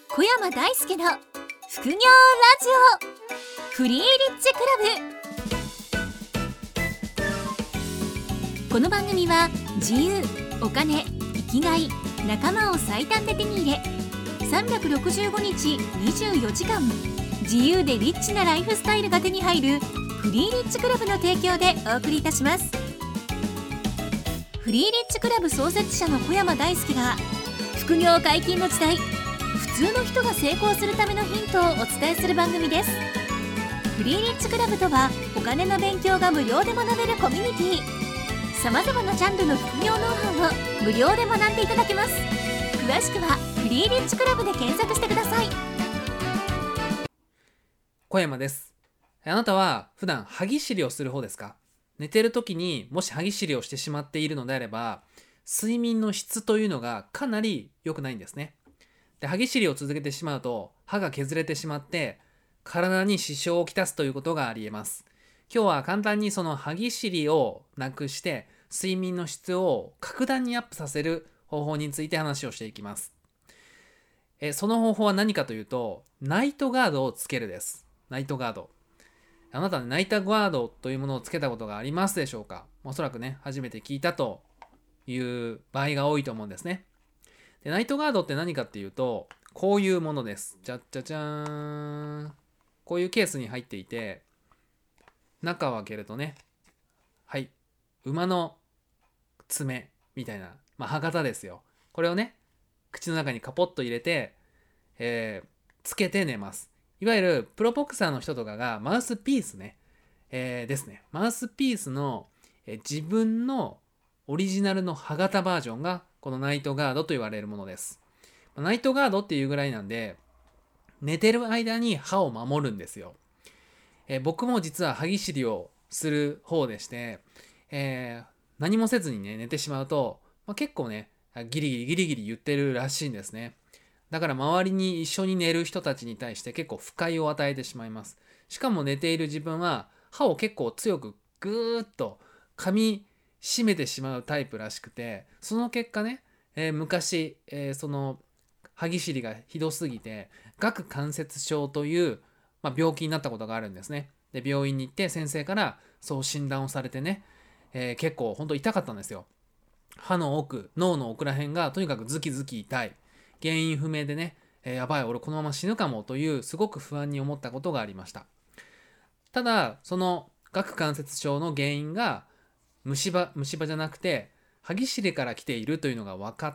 小山大輔の副業ラジオフリーリッチクラブ。この番組は自由、お金、生きがい、仲間を最短で手に入れ365日24時間自由でリッチなライフスタイルが手に入るフリーリッチクラブの提供でお送りいたします。フリーリッチクラブ創設者の小山大輔が副業解禁の時代、普通の人が成功するためのヒントをお伝えする番組です。フリーリッチクラブとはお金の勉強が無料で学べるコミュニティ。さまざまなジャンルの副業ノウハウを無料で学んでいただけます。詳しくはフリーリッチクラブで検索してください。 小山です。あなたは普段歯ぎしりをする方ですか？寝てる時にもし歯ぎしりをしてしまっているのであれば、睡眠の質というのがかなり良くないんですね。で、歯ぎしりを続けてしまうと歯が削れてしまって体に支障をきたすということがあり得ます。今日は簡単にその歯ぎしりをなくして睡眠の質を格段にアップさせる方法について話をしていきます。その方法は何かというと、ナイトガードをつけるです。ナイトガード。あなたナイトガードというものをつけたことがありますでしょうか？おそらくね、初めて聞いたという場合が多いと思うんですね。で、ナイトガードって何かっていうと、こういうものです。じゃっじゃじゃーん。こういうケースに入っていて、中を開けるとね、はい、馬の爪みたいな、歯型ですよ。これをね、口の中にカポッと入れて、つけて寝ます。いわゆるプロボクサーの人とかがマウスピースね、ですね。マウスピースの、自分のオリジナルの歯型バージョンがこのナイトガードと言われるものです。ナイトガードっていうぐらいなんで、寝てる間に歯を守るんですよ。僕も実は歯ぎしりをする方でして、何もせずにね、寝てしまうと、結構ね、ギリギリ言ってるらしいんですね。だから周りに一緒に寝る人たちに対して結構不快を与えてしまいます。しかも寝ている自分は歯を結構強くグーッと噛み締めてしまうタイプらしくて、その結果ね、昔、その歯ぎしりがひどすぎて顎関節症という、病気になったことがあるんですね。で、病院に行って先生からそう診断をされてね、結構本当痛かったんですよ。歯の奥、脳の奥ら辺がとにかくズキズキ痛い。原因不明でね、やばい、俺このまま死ぬかもというすごく不安に思ったことがありました。ただ、その顎関節症の原因が虫歯じゃなくて歯ぎしりから来ているというのが分かって、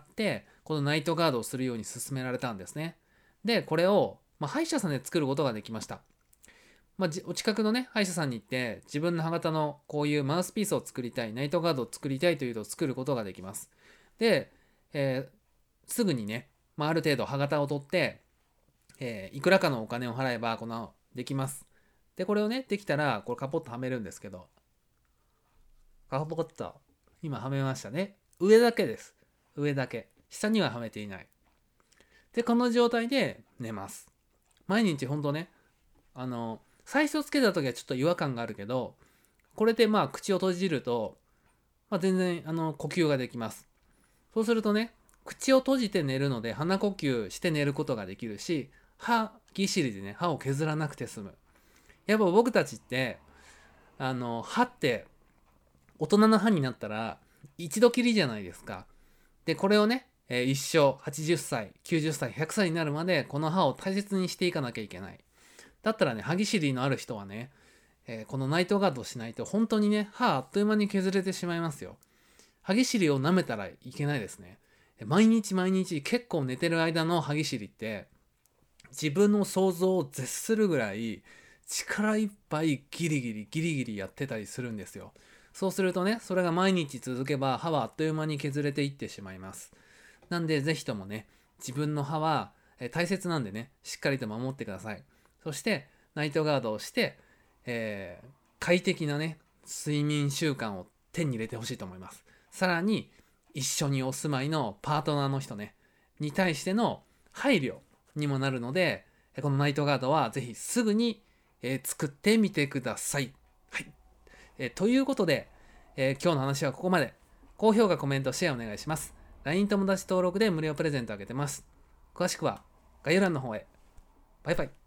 このナイトガードをするように勧められたんですね。で、これを、歯医者さんで作ることができました。お近くのね、歯医者さんに行って自分の歯型のこういうマウスピースを作りたい、ナイトガードを作りたいというと作ることができます。で、すぐにね、ある程度歯型を取って、いくらかのお金を払えばできます。で、これをね、できたらこれカポッとはめるんですけど、カポッと今はめましたね。上だけです。上だけ。下にははめていない。で、この状態で寝ます。毎日ほんとね、最初つけた時はちょっと違和感があるけど、これで口を閉じると、全然呼吸ができます。そうするとね、口を閉じて寝るので鼻呼吸して寝ることができるし、歯ぎしりでね、歯を削らなくて済む。やっぱ僕たちって歯って大人の歯になったら一度きりじゃないですか。で、これをね、一生80歳、90歳、100歳になるまでこの歯を大切にしていかなきゃいけない。だったらね、歯ぎしりのある人はね、このナイトガードをしないと本当にね、歯あっという間に削れてしまいますよ。歯ぎしりを舐めたらいけないですね。毎日結構寝てる間の歯ぎしりって自分の想像を絶するぐらい力いっぱいギリギリやってたりするんですよ。そうするとね、それが毎日続けば歯はあっという間に削れていってしまいます。なんでぜひともね、自分の歯は大切なんでね、しっかりと守ってください。そしてナイトガードをして、快適なね、睡眠習慣を手に入れてほしいと思います。さらに一緒にお住まいのパートナーの人ね、に対しての配慮にもなるので、このナイトガードはぜひすぐに、作ってみてください。はい。ということで、今日の話はここまで。高評価、コメント、シェアお願いします。LINE 友達登録で無料プレゼントあげてます。詳しくは概要欄の方へ。バイバイ。